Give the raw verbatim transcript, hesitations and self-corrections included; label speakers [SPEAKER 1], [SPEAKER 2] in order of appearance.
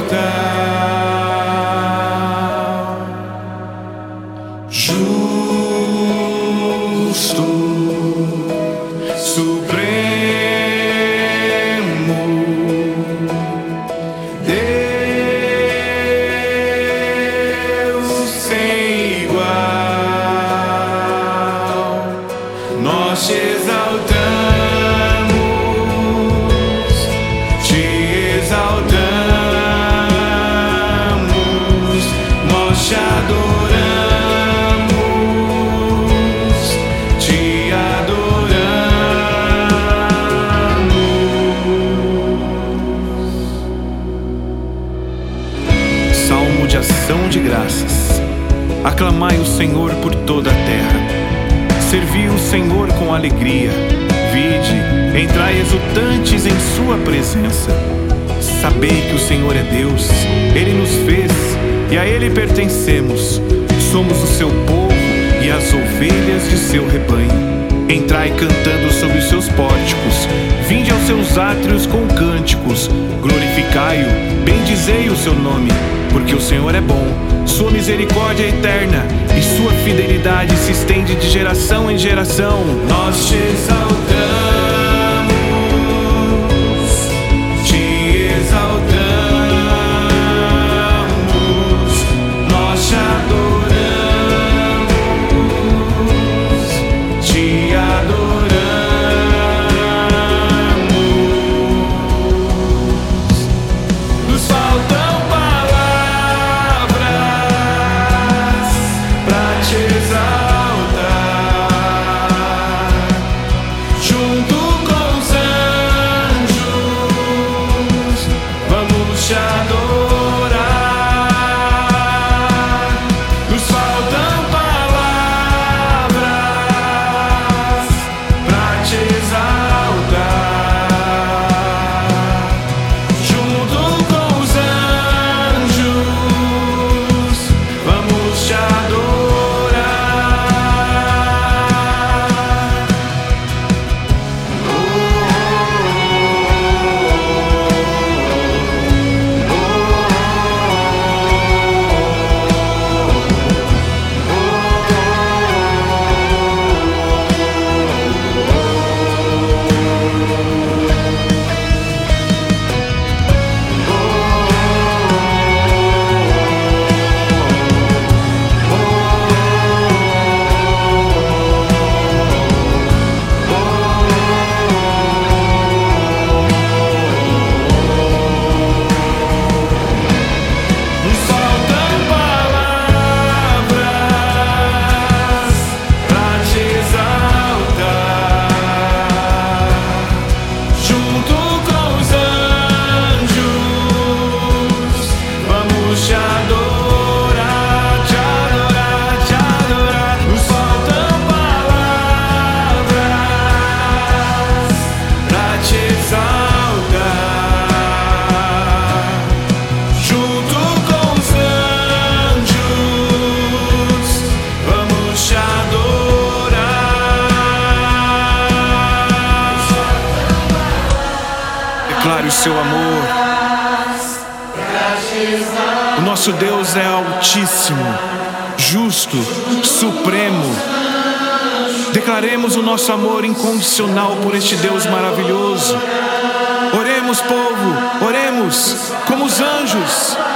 [SPEAKER 1] justo, supremo, Deus sem igual, nós te exaltamos, te exaltamos, nós te adoramos, te adoramos. Salmo de ação de graças. Aclamai o Senhor por toda a terra. Servi o Senhor com alegria. Vide, entrai exultantes em sua presença. Sabei que o Senhor é Deus, Ele nos fez e a Ele pertencemos. Somos o seu povo e as ovelhas de seu rebanho. Entrai cantando sobre os seus pórticos, vinde aos seus átrios com cânticos. Glorificai-o, bendizei o seu nome, porque o Senhor é bom, sua misericórdia é eterna e sua fidelidade se estende de geração em geração. Nós te exaltamos, te exaltamos, nós te adoramos, te adoramos. Nos faltam palavras pra te exaltar, junto com os anjos, vamos te adorar. Nos faltam palavras pra te exaltar, junto com os anjos, vamos te adorar. Nos faltam palavras pra te exaltar, junto com os anjos, vamos te adorar, te adorar, te adorar. Nos faltam palavras pra te exaltar, junto com os anjos, vamos te adorar. Declare o seu amor. O nosso Deus é altíssimo, justo, supremo. Declaremos o nosso amor incondicional por este Deus maravilhoso. Oremos, povo, oremos como os anjos.